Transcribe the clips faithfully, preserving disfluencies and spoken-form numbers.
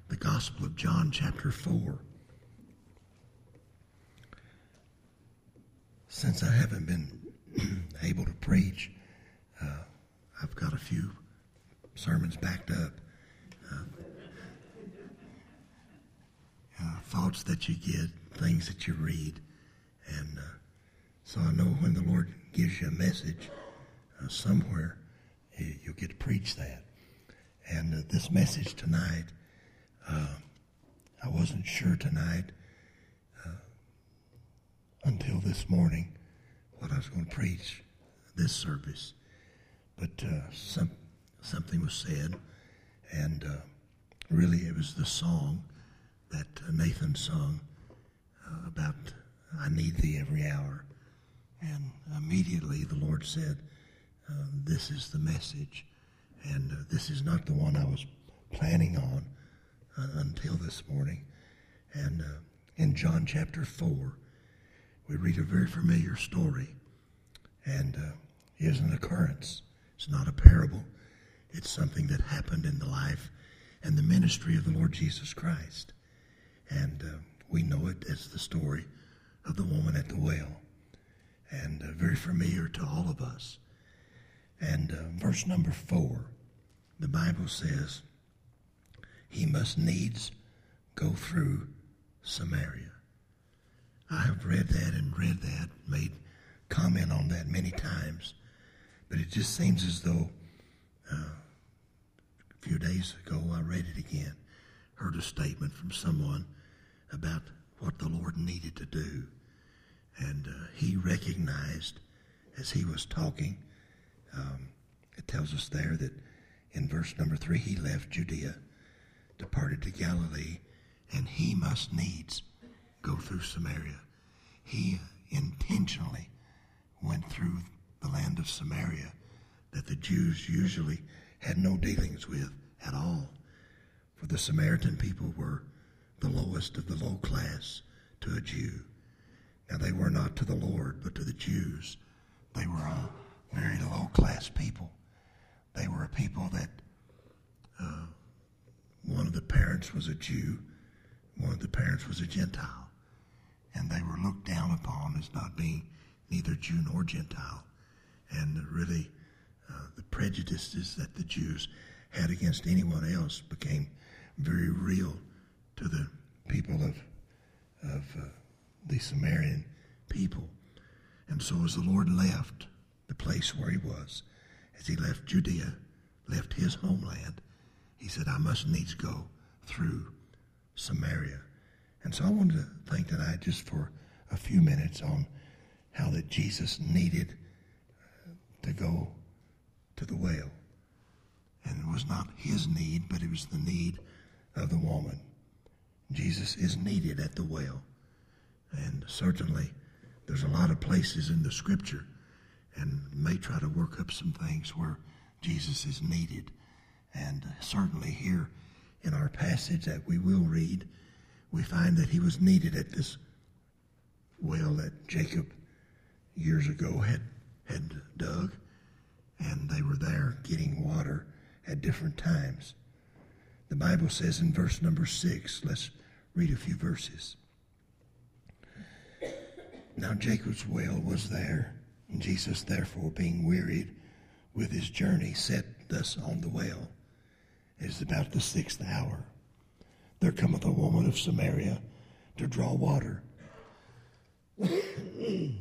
the Gospel of John, chapter four. Since I haven't been able to preach, uh, I've got a few sermons backed up. Uh, uh, thoughts that you get, things that you read. And uh, so I know when the Lord gives you a message uh, somewhere, you'll get to preach that. And uh, this message tonight, uh, I wasn't sure tonight uh, until this morning what I was going to preach this service. But uh, some, something was said, and uh, really it was the song that uh, Nathan sung uh, about I need thee every hour. And immediately the Lord said, uh, this is the message. And uh, this is not the one I was planning on uh, until this morning. And uh, in John chapter four, we read a very familiar story. And uh, it is an occurrence. It's not a parable. It's something that happened in the life and the ministry of the Lord Jesus Christ. And uh, we know it as the story of the woman at the well. And uh, very familiar to all of us. And uh, verse number four, the Bible says, he must needs go through Samaria. I have read that and read that, made comment on that many times, but it just seems as though uh, a few days ago I read it again, heard a statement from someone about what the Lord needed to do. And uh, he recognized as he was talking, um, it tells us there that in verse number three, he left Judea, departed to Galilee, and he must needs go through Samaria. He intentionally went through the land of Samaria that the Jews usually had no dealings with at all. For the Samaritan people were the lowest of the low class to a Jew. Now, they were not to the Lord, but to the Jews. They were a very low-class people. They were a people that uh, one of the parents was a Jew, one of the parents was a Gentile, and they were looked down upon as not being neither Jew nor Gentile. And really, uh, the prejudices that the Jews had against anyone else became very real to the people of of uh, the Samaritan people. And so as the Lord left the place where he was, as he left Judea, left his homeland, he said, I must needs go through Samaria. And so I wanted to think tonight just for a few minutes on how that Jesus needed to go to the well. And it was not his need, but it was the need of the woman. Jesus is needed at the well. And certainly there's a lot of places in the scripture, and may try to work up some things where Jesus is needed. And certainly here in our passage that we will read, we find that he was needed at this well that Jacob years ago had, had dug, and they were there getting water at different times. The Bible says in verse number six, let's read a few verses. Now Jacob's well was there, and Jesus therefore being wearied with his journey sat thus on the well. It is about the sixth hour. There cometh a woman of Samaria to draw water. And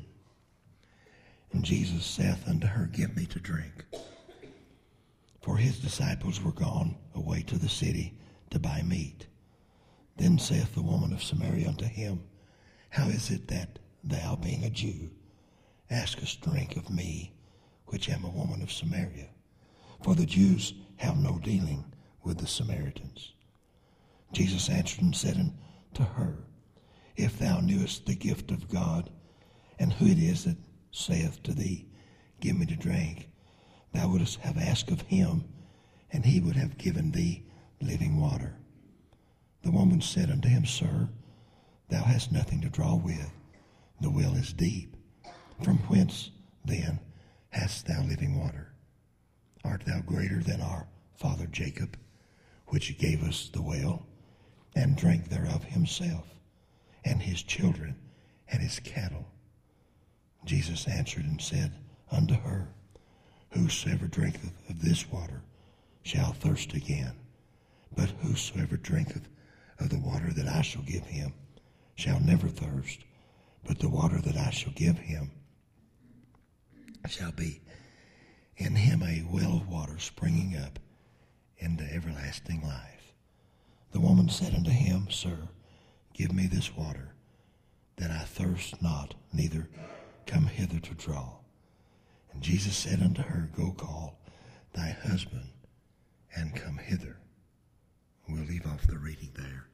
Jesus saith unto her, Give me to drink. For his disciples were gone away to the city to buy meat. Then saith the woman of Samaria unto him, How is it that thou, being a Jew, askest drink of me, which am a woman of Samaria? For the Jews have no dealing with the Samaritans. Jesus answered and said unto her, If thou knewest the gift of God, and who it is that saith to thee, Give me to drink, thou wouldst have asked of him, and he would have given thee living water. The woman said unto him, Sir, thou hast nothing to draw with. The well is deep. From whence, then, hast thou living water? Art thou greater than our father Jacob, which gave us the well, and drank thereof himself, and his children, and his cattle. Jesus answered and said unto her, Whosoever drinketh of this water shall thirst again, but whosoever drinketh of the water that I shall give him shall never thirst, but the water that I shall give him shall be in him a well of water springing up into everlasting life. The woman said unto him, Sir, give me this water, that I thirst not, neither come hither to draw. And Jesus said unto her, Go call thy husband, and come hither. We'll leave off the reading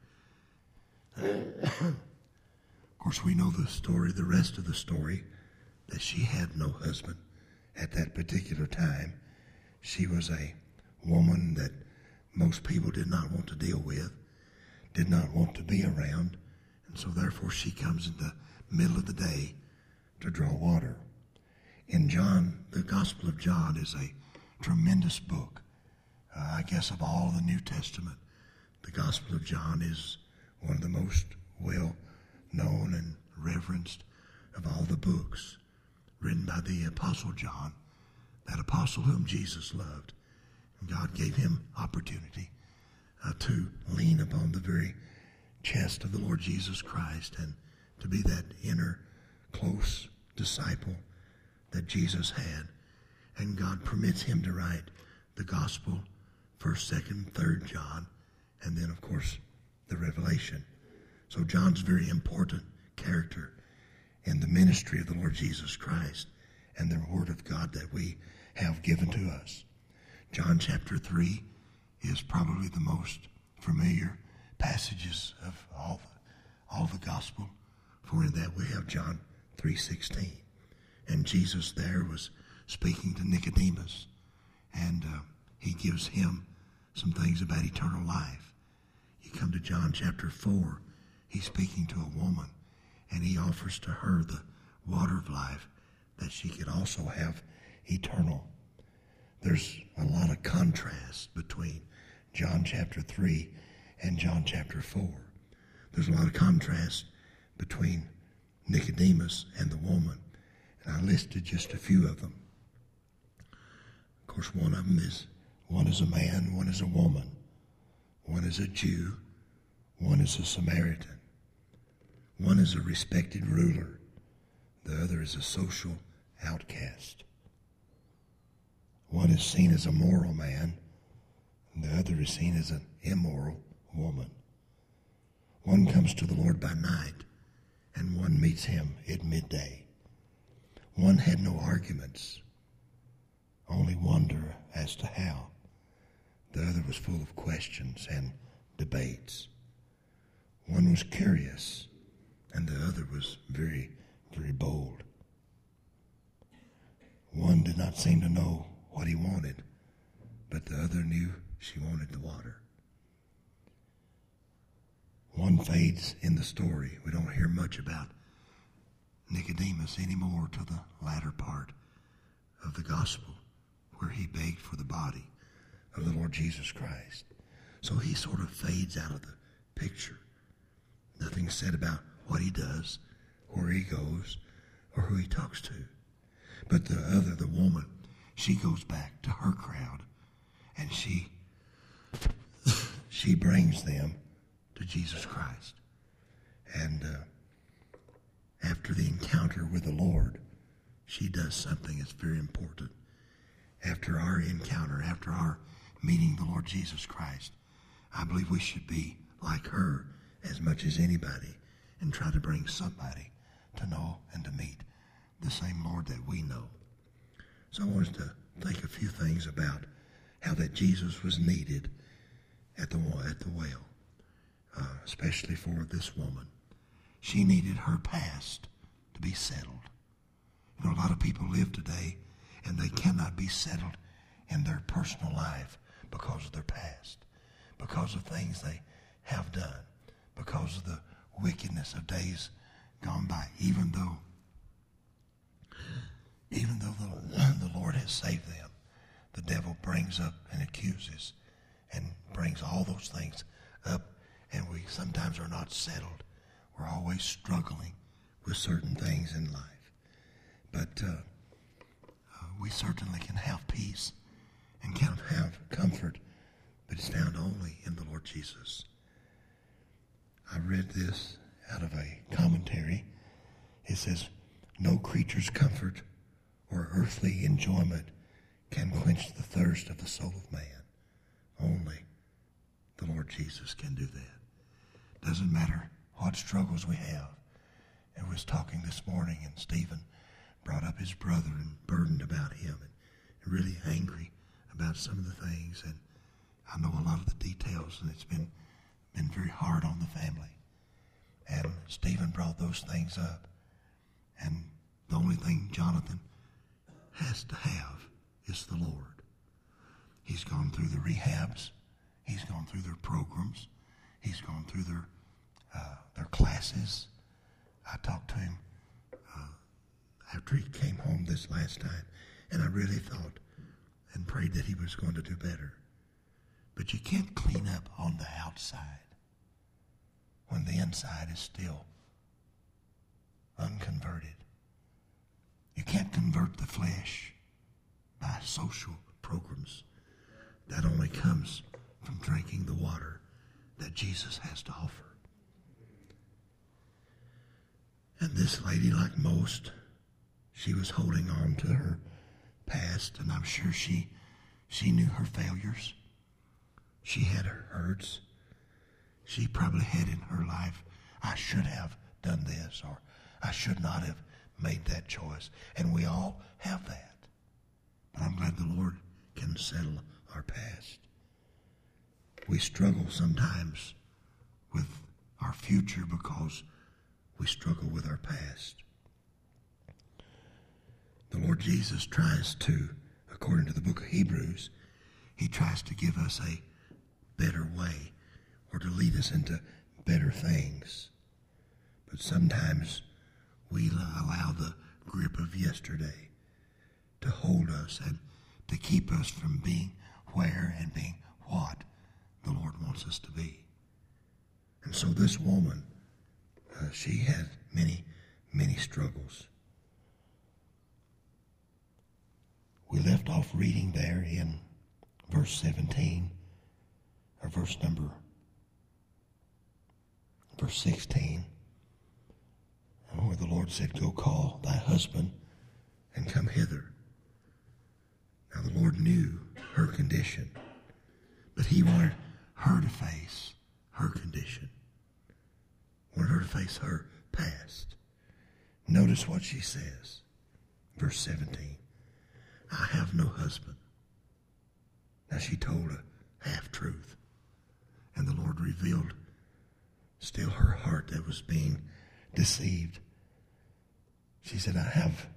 there. Of course, we know the story, the rest of the story, that she had no husband at that particular time. She was a woman that most people did not want to deal with, did not want to be around, and so therefore she comes in the middle of the day to draw water. In John, the Gospel of John is a tremendous book. Uh, I guess of all the New Testament, the Gospel of John is one of the most well-known and reverenced of all the books written by the Apostle John, that apostle whom Jesus loved. And God gave him opportunity uh, to lean upon the very chest of the Lord Jesus Christ and to be that inner, close disciple that Jesus had. And God permits him to write the Gospel, first, second, third John, and then, of course, the Revelation. So John's a very important character in the ministry of the Lord Jesus Christ and the Word of God that we have given to us. John chapter three is probably the most familiar passages of all the, all the gospel, for in that we have John three sixteen. And Jesus there was speaking to Nicodemus, and uh, he gives him some things about eternal life. You come to John chapter four, he's speaking to a woman, and he offers to her the water of life that she could also have eternal. There's a lot of contrast between John chapter three and John chapter four. There's a lot of contrast between Nicodemus and the woman, and I listed just a few of them. Of course, one of them is, one is a man, one is a woman, one is a Jew, one is a Samaritan, one is a respected ruler, the other is a social outcast. One is seen as a moral man, and the other is seen as an immoral woman. One comes to the Lord by night, and one meets him at midday. One had no arguments, only wonder as to how. The other was full of questions and debates. One was curious, and the other was very, very bold. One did not seem to know what he wanted, but the other knew she wanted the water. One fades in the story. We don't hear much about Nicodemus anymore to the latter part of the gospel, where he begged for the body of the Lord Jesus Christ. So he sort of fades out of the picture. Nothing said about what he does, where he goes, or who he talks to. But the other, the woman, she goes back to her crowd, and she she brings them to Jesus Christ. And uh, after the encounter with the Lord, she does something that's very important. After our encounter, after our meeting the Lord Jesus Christ, I believe we should be like her as much as anybody and try to bring somebody to know and to meet the same Lord that we know. So I wanted to think a few things about how that Jesus was needed at the at the well, uh, especially for this woman. She needed her past to be settled. You know, a lot of people live today and they cannot be settled in their personal life because of their past, because of things they have done, because of the wickedness of days gone by, even though even though the, the Lord has saved them. The devil brings up and accuses and brings all those things up, and we sometimes are not settled. We're always struggling with certain things in life. But uh, uh, we certainly can have peace and can have comfort, but it's found only in the Lord Jesus. I read this out of a commentary. It says, no creature's comfort or earthly enjoyment can quench the thirst of the soul of man. Only the Lord Jesus can do that. Doesn't matter what struggles we have. I was talking this morning, and Stephen brought up his brother and burdened about him and really angry about some of the things. And I know a lot of the details, and it's been been very hard on the family. And Stephen brought those things up. And the only thing Jonathan has to have is the Lord. He's gone through the rehabs. He's gone through their programs. He's gone through their uh, their classes. I talked to him uh, after he came home this last time, and I really thought and prayed that he was going to do better. But you can't clean up on the outside when the inside is still unconverted. You can't convert the flesh by social programs. That only comes from drinking the water that Jesus has to offer. And this lady, like most, she was holding on to her past, and I'm sure she she knew her failures. She had her hurts. She probably had in her life, I should have done this, or I should not have made that choice. And we all have that. But I'm glad the Lord can settle our past. We struggle sometimes with our future because we struggle with our past. The Lord Jesus tries to, according to the book of Hebrews, he tries to give us a better way or to lead us into better things. But sometimes we allow the grip of yesterday to hold us and to keep us from being where and being what the Lord wants us to be. And so this woman, uh, she had many, many struggles. We left off reading there in verse seventeen, or verse number, verse sixteen, where the Lord said, go call thy husband and come hither. Now the Lord knew her condition, but he wanted her to face her condition. Wanted her to face her past. Notice what she says. Verse seventeen. I have no husband. Now she told a half-truth. And the Lord revealed still her heart that was being deceived. She said, I have,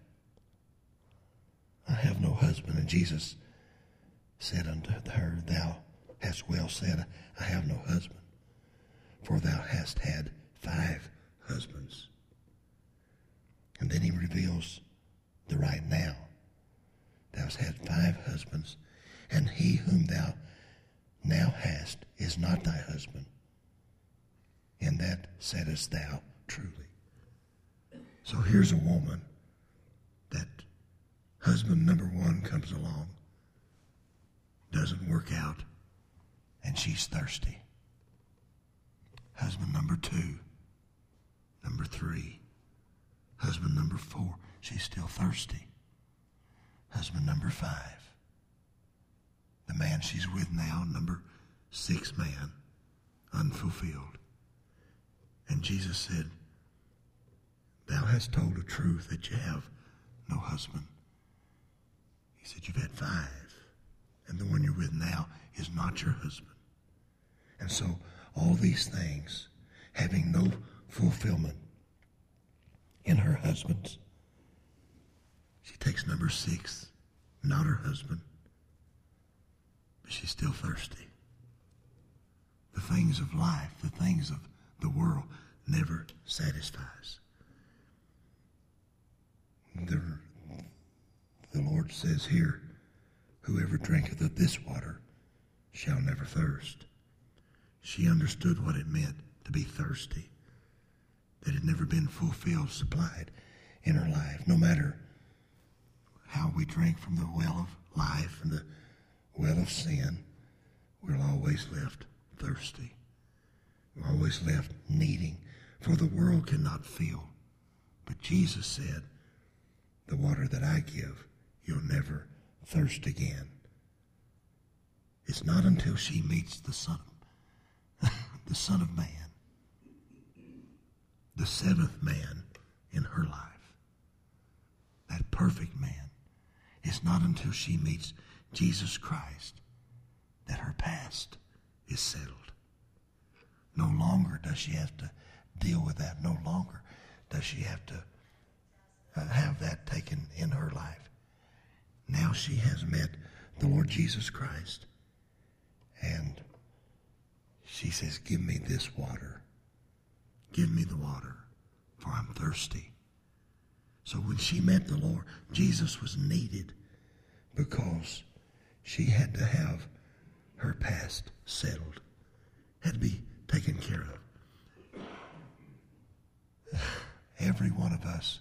I have no husband. And Jesus said unto her, thou hast well said, I have no husband. For thou hast had five husbands. And then he reveals the right now. Thou hast had five husbands, and he whom thou now hast is not thy husband. In that saidest thou truly. So here's a woman that husband number one comes along, doesn't work out, and she's thirsty. Husband number two, number three, husband number four, she's still thirsty. Husband number five, the man she's with now, number six man, unfulfilled. And Jesus said, thou hast told the truth that you have no husband. He said, you've had five, and the one you're with now is not your husband. And so all these things, having no fulfillment in her husbands, she takes number six, not her husband, but she's still thirsty. The things of life, the things of the world never satisfies. The, the Lord says here, whoever drinketh of this water shall never thirst. She understood what it meant to be thirsty that had never been fulfilled, supplied in her life. No matter how we drink from the well of life and the well of sin, we're always left thirsty. We're always left needing, for the world cannot fill. But Jesus said, the water that I give, you'll never thirst again. It's not until she meets the Son, the Son of Man, the seventh man in her life, that perfect man. It's not until she meets Jesus Christ that her past is settled. No longer does she have to deal with that. No longer does she have to uh, have that taken in her life. Now she has met the Lord Jesus Christ. And she says, give me this water. Give me the water, for I'm thirsty. So when she met the Lord, Jesus was needed because she had to have her past settled, had to be taken care of. Every one of us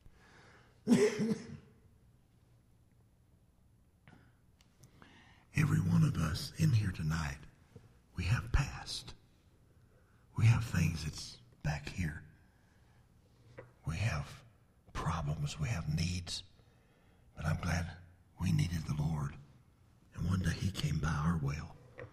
Every one of us in here tonight, we have past. We have things that's back here. We have problems. We have needs. But I'm glad we needed the Lord. And one day he came by our well.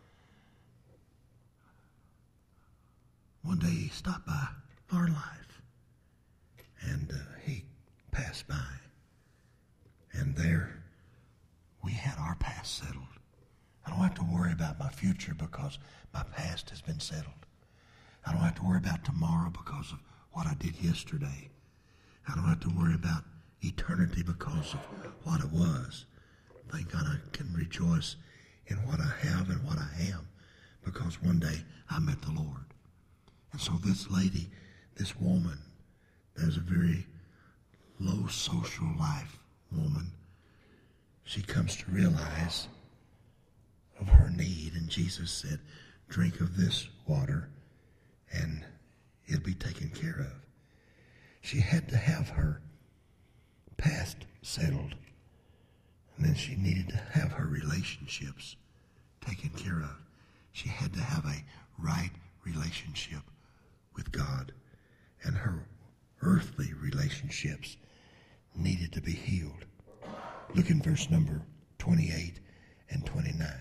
One day he stopped by our life. And uh, he passed by. And there we had our past settled. I don't have to worry about my future because my past has been settled. I don't have to worry about tomorrow because of what I did yesterday. I don't have to worry about eternity because of what it was. Thank God I can rejoice in what I have and what I am because one day I met the Lord. And so this lady, this woman, there's a very low social life woman. She comes to realize of her need, and Jesus said, drink of this water and it'll be taken care of. She had to have her past settled, and then she needed to have her relationships taken care of. She had to have a right relationship with God, and her earthly relationships needed to be healed. Look in verse number twenty-eight and twenty-nine.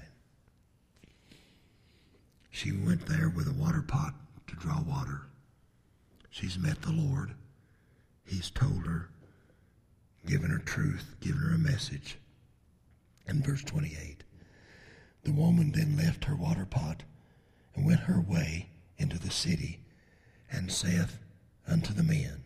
She went there with a water pot to draw water. She's met the Lord. He's told her, given her truth, given her a message. And verse twenty-eight, the woman then left her water pot and went her way into the city and saith unto the men,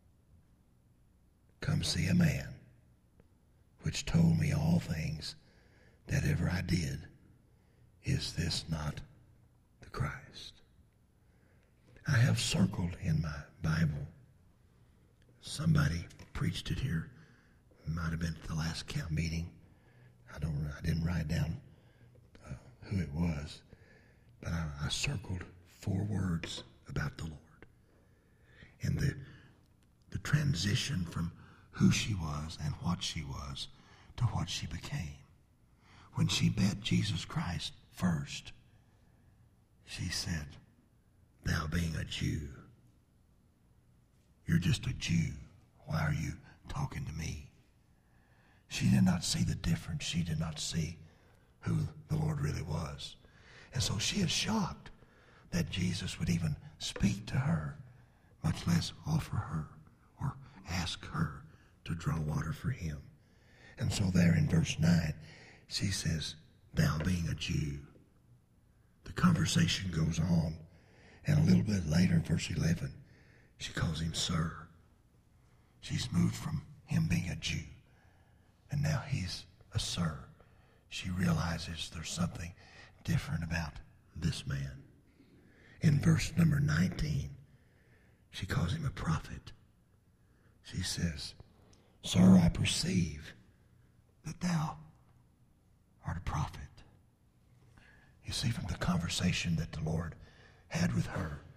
come see a man which told me all things that ever I did. Is this not the Christ? I have circled in my Bible. Somebody preached it here. It might have been at the last camp meeting. I don't. I didn't write down uh, who it was, but I, I circled four words about the Lord and the the transition from who she was and what she was to what she became. When she met Jesus Christ first, she said, thou being a Jew, you're just a Jew. Why are you talking to me? She did not see the difference. She did not see who the Lord really was. And so she is shocked that Jesus would even speak to her, much less offer her or ask her to draw water for him. And so there in verse nine, she says, thou being a Jew. The conversation goes on. And a little bit later, verse eleven, she calls him sir. She's moved from him being a Jew, and now he's a sir. She realizes there's something different about this man. In verse number nineteen, she calls him a prophet. She says, sir, I perceive that thou art a prophet. You see, from the conversation that the Lord had with her,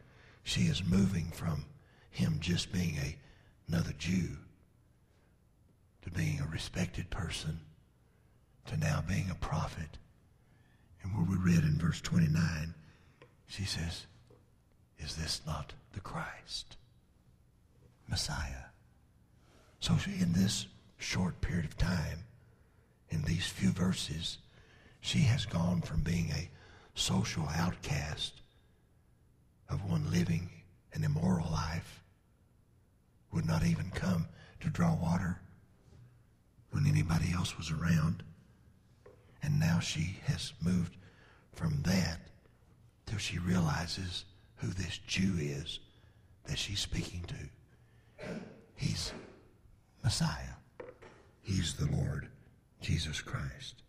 She is moving from him just being a, another Jew to being a respected person to now being a prophet. And where we read in verse twenty-nine, she says, is this not the Christ, Messiah? So in this short period of time, in these few verses, she has gone from being a social outcast of one living an immoral life, would not even come to draw water when anybody else was around. And now she has moved from that till she realizes who this Jew is that she's speaking to. He's Messiah. He's the Lord Jesus Christ.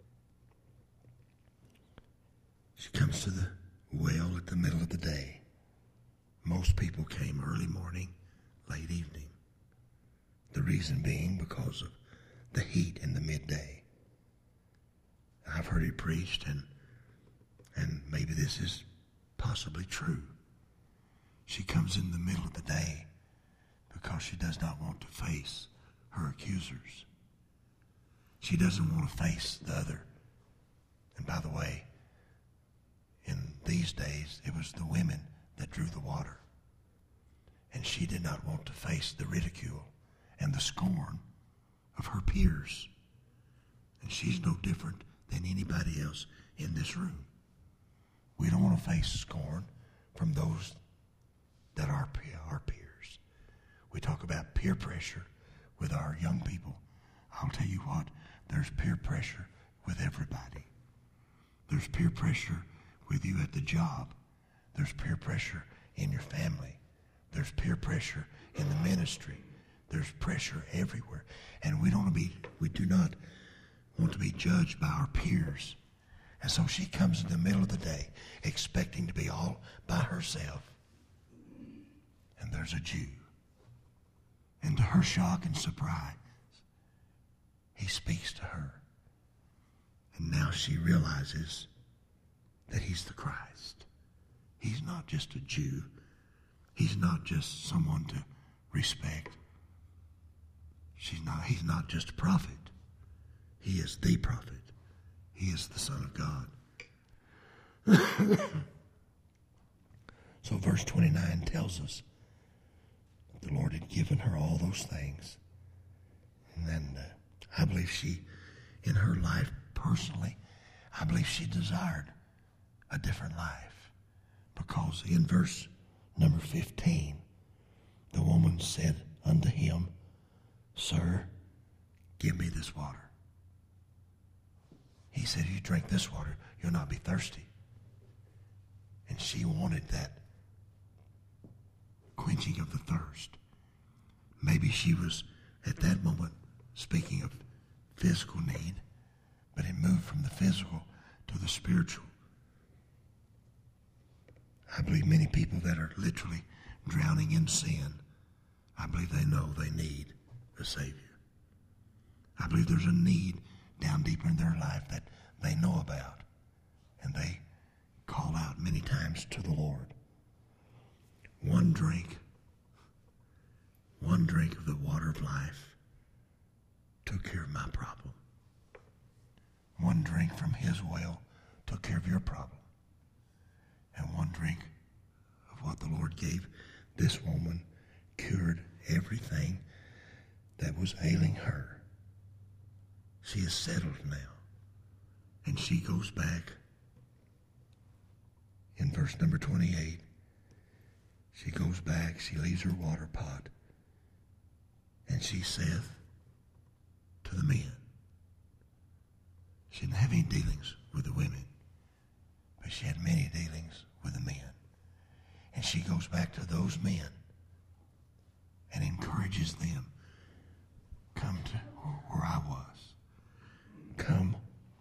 She comes to the well at the middle of the day. Most people came early morning, late evening. The reason being because of the heat in the midday. I've heard it preached, and and maybe this is possibly true. She comes in the middle of the day because she does not want to face her accusers. She doesn't want to face the other. And by the way, in these days, it was the women that drew the water. And she did not want to face the ridicule and the scorn of her peers. And she's no different than anybody else in this room. We don't want to face scorn from those that are our peers. We talk about peer pressure with our young people. I'll tell you what, there's peer pressure with everybody. There's peer pressure with you at the job. There's peer pressure in your family. There's peer pressure in the ministry. There's pressure everywhere. And we don't want to be, we do not want to be judged by our peers. And so she comes in the middle of the day expecting to be all by herself. And there's a Jew. And to her shock and surprise, he speaks to her. And now she realizes that he's the Christ. He's not just a Jew. He's not just someone to respect. She's not, he's not just a prophet. He is the prophet. He is the Son of God. So verse twenty-nine tells us that the Lord had given her all those things. And then uh, I believe she, in her life personally, I believe she desired a different life. Because in verse number fifteen, the woman said unto him, Sir, give me this water. He said, if you drink this water, you'll not be thirsty. And she wanted that quenching of the thirst. Maybe she was at that moment speaking of physical need, but it moved from the physical to the spiritual. I believe many people that are literally drowning in sin, I believe they know they need a Savior. I believe there's a need down deeper in their life that they know about, and they call out many times to the Lord. One drink, one drink of the water of life took care of my problem. One drink from his well took care of your problem. And one drink of what the Lord gave this woman cured everything that was ailing her. She is settled now. And she goes back in verse number twenty-eight. She goes back, she leaves her water pot, and she saith to the men. She didn't have any dealings with the women, but she had many dealings with the men. And she goes back to those men and encourages them, come to where I was. Come,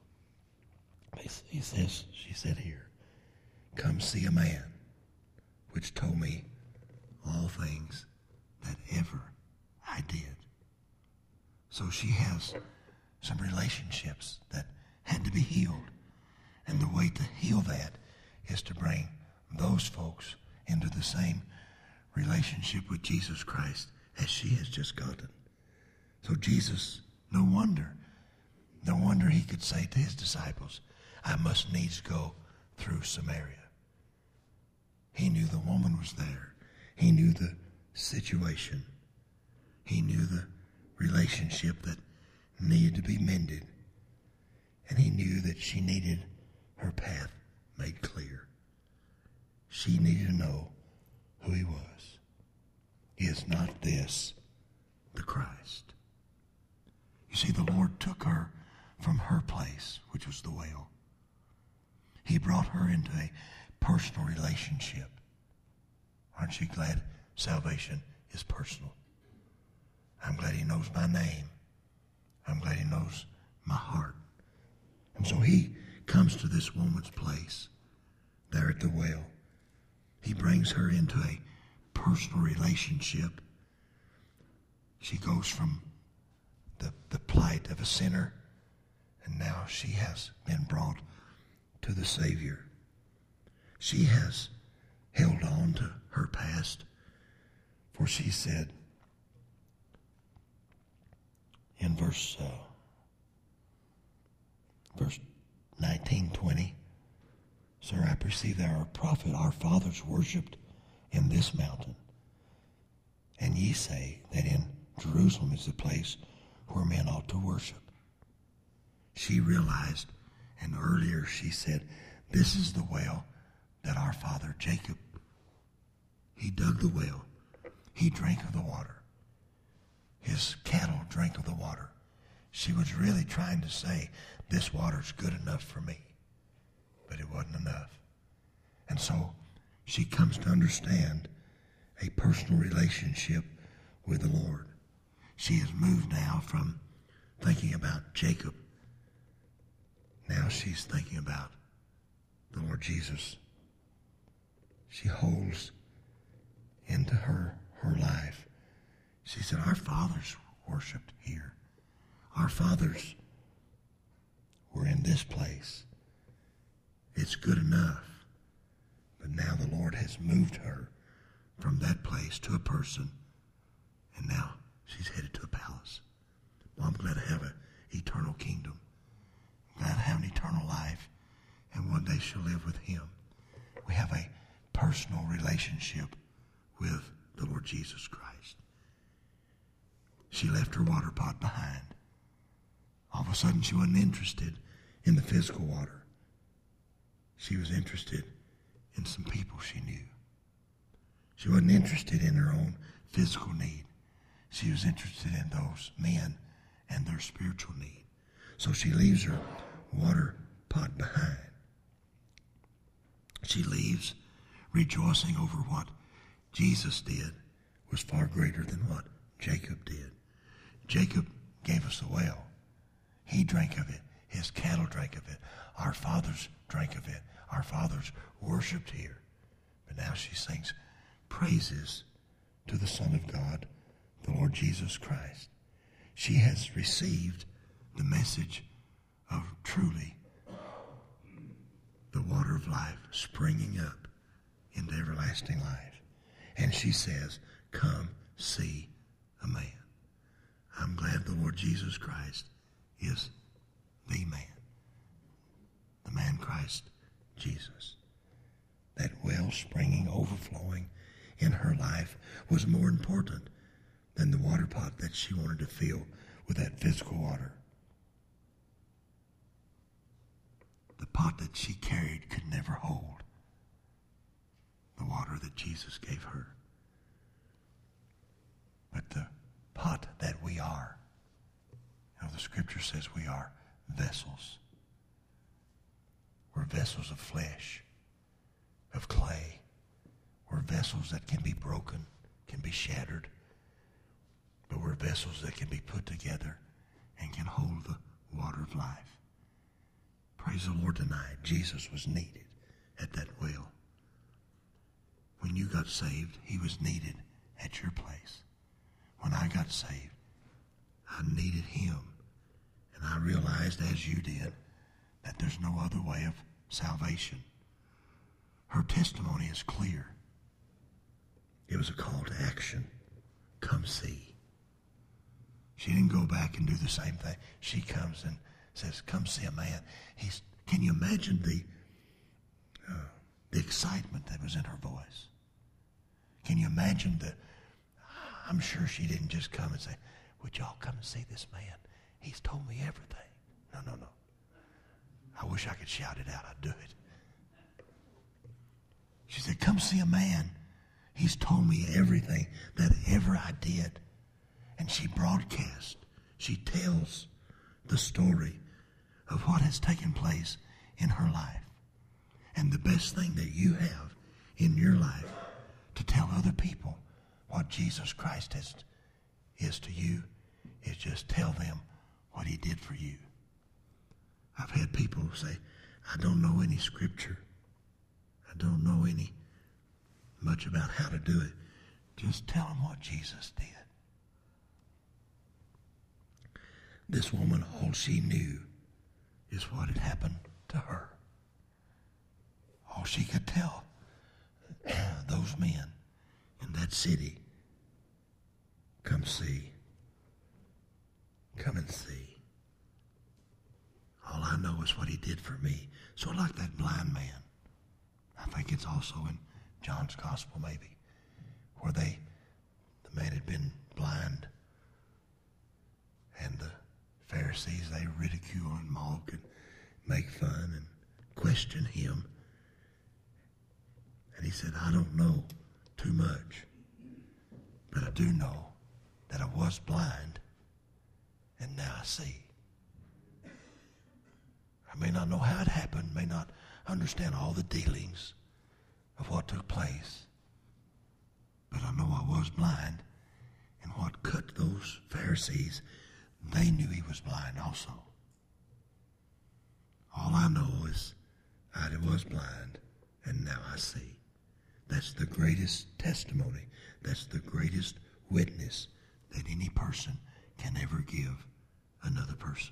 he says, she said here, come see a man which told me all things that ever I did. So she has some relationships that had to be healed. And the way to heal that is to bring those folks into the same relationship with Jesus Christ as she has just gotten. So Jesus, no wonder, no wonder he could say to his disciples, I must needs go through Samaria. He knew the woman was there. He knew the situation. He knew the relationship that needed to be mended. And he knew that she needed her path made clear. She needed to know who he was. Is not this the Christ? You see, the Lord took her from her place, which was the well. He brought her into a personal relationship. Aren't you glad salvation is personal? I'm glad he knows my name. I'm glad he knows my heart. And so he comes to this woman's place there at the well. He brings her into a personal relationship. She goes from the, the plight of a sinner, and now she has been brought to the Savior. She has held on to her past, for she said in verse uh, verse nineteen, twenty, Sir, I perceive that our prophet, our fathers worshipped in this mountain, and ye say that in Jerusalem is the place where men ought to worship. She realized, and earlier she said, this is the well that our father Jacob, he dug the well. He drank of the water. His cattle drank of the water. She was really trying to say, this water's good enough for me. But it wasn't enough. And so she comes to understand a personal relationship with the Lord. She has moved now from thinking about Jacob. Now she's thinking about the Lord Jesus. She holds into her her life. She said, our fathers worshiped here. Our fathers were in this place. It's good enough. But now the Lord has moved her from that place to a person, and now she's headed to a palace. Well, I'm glad to have an eternal kingdom. I'm glad to have an eternal life, and one day she'll live with him. We have a personal relationship with the Lord Jesus Christ. She left her water pot behind. All of a sudden, she wasn't interested in the physical water. She was interested in some people she knew. She wasn't interested in her own physical need. She was interested in those men and their spiritual need. So she leaves her water pot behind. She leaves rejoicing over what Jesus did was far greater than what Jacob did. Jacob gave us a well. He drank of it. His cattle drank of it. Our fathers drank of it. Our fathers worshipped here. But now she sings praises to the Son of God, the Lord Jesus Christ. She has received the message of truly the water of life springing up into everlasting life. And she says, come see a man. I'm glad the Lord Jesus Christ is the man. The man Christ Jesus. That well springing, overflowing in her life was more important than the water pot that she wanted to fill with that physical water. The pot that she carried could never hold the water that Jesus gave her. But the pot that we are, you know, the scripture says we are vessels. We're vessels of flesh, of clay. We're vessels that can be broken, can be shattered. But we're vessels that can be put together and can hold the water of life. Praise the Lord tonight. Jesus was needed at that well. When you got saved, he was needed at your place. When I got saved, I needed him. And I realized, as you did, that there's no other way of salvation. Her testimony is clear. was a call to action. Come see. She didn't go back and do the same thing. She comes and says, come see a man. He's, can you imagine the, uh, the excitement that was in her voice? Can you imagine the, I'm sure she didn't just come and say, would y'all come and see this man? He's told me everything. No, no, no. I wish I could shout it out. I'd do it. She said, come see a man. He's told me everything that ever I did. And she broadcasts, she tells the story of what has taken place in her life. And the best thing that you have in your life to tell other people what Jesus Christ has, is to you is just tell them what he did for you. I've had people say, I don't know any scripture. I don't know any much about how to do it. Just tell them what Jesus did. This woman, all she knew is what had happened to her. All she could tell those men in that city, come see. Come and see. All I know is what he did for me. So like that blind man, I think it's also in John's gospel maybe, where they, the man had been blind, and the Pharisees, they ridicule and mock and make fun and question him. And he said, I don't know too much, but I do know that I was blind, and now I see. I may not know how it happened, may not understand all the dealings of what took place, but I know I was blind, and what cut those Pharisees, they knew he was blind also. All I know is I was blind, and now I see. That's the greatest testimony. That's the greatest witness that any person can ever give another person.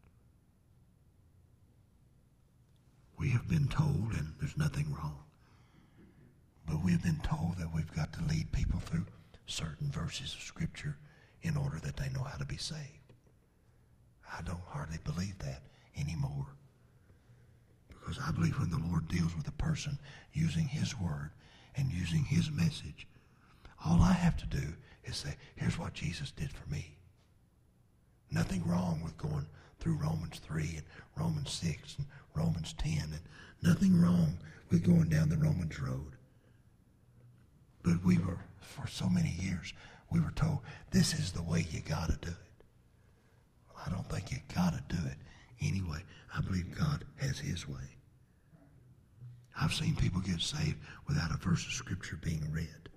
We have been told, and there's nothing wrong, but we've been told that we've got to lead people through certain verses of Scripture in order that they know how to be saved. I don't hardly believe that anymore, because I believe when the Lord deals with a person using his word and using his message, all I have to do is say, here's what Jesus did for me. Nothing wrong with going through Romans three and Romans six and Romans ten, and nothing wrong with going down the Romans road. But we were, for so many years, we were told, this is the way you got to do it. Well, I don't think you got to do it anyway. I believe God has his way. I've seen people get saved without a verse of Scripture being read.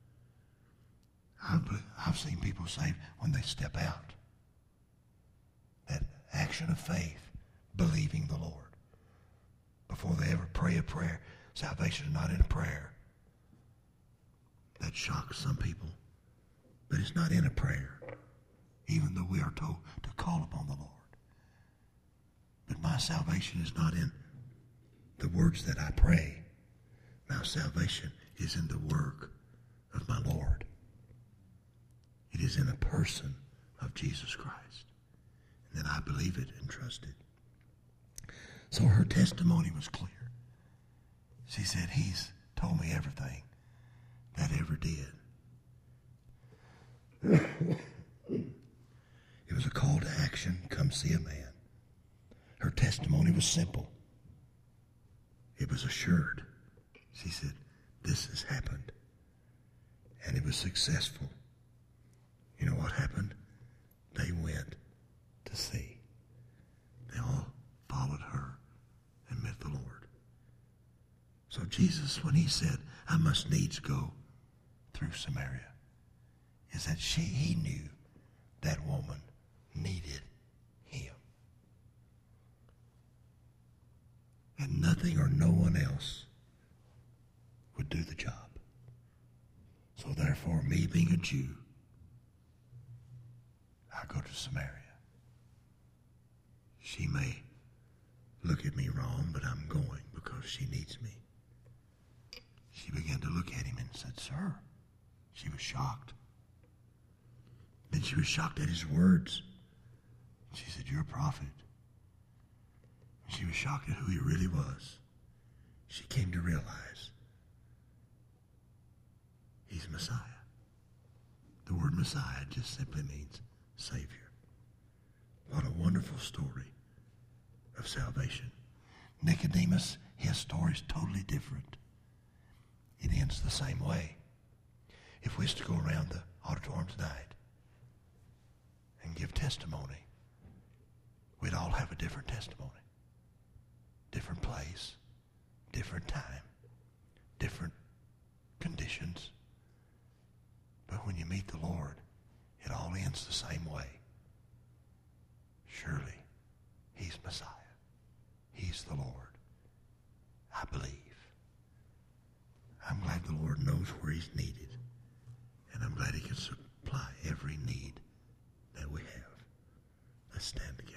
I've, I've seen people saved when they step out. That action of faith, believing the Lord. Before they ever pray a prayer, salvation is not in a prayer. That shocks some people. But it's not in a prayer, even though we are told to call upon the Lord. But my salvation is not in the words that I pray. My salvation is in the work of my Lord. It is in a person of Jesus Christ. And that I believe it and trust it. So her testimony was clear. She said, he's told me everything that ever did. It was a call to action. Come see a man. Her testimony was simple. It was assured. She said, this has happened. And it was successful. You know what happened? They went to see. They all followed her and met the Lord. So Jesus, when he said, I must needs go through Samaria, is that she, he knew that woman needed him. And nothing or no one else would do the job. So therefore, me being a Jew, I go to Samaria. She may look at me wrong, but I'm going because she needs me. She began to look at him and said, Sir, She was shocked. Then she was shocked at his words. She said, "You're a prophet." She was shocked at who he really was. She came to realize he's Messiah. The word Messiah just simply means Savior. What a wonderful story of salvation. Nicodemus, his story is totally different. It ends the same way. If we was to go around the auditorium tonight and give testimony, we'd all have a different testimony. Different place, different time, different conditions. But when you meet the Lord, it all ends the same way. Surely, he's Messiah. He's the Lord. I believe. I'm glad the Lord knows where he's needed. And I'm glad he can supply every need that we have. Let's stand together.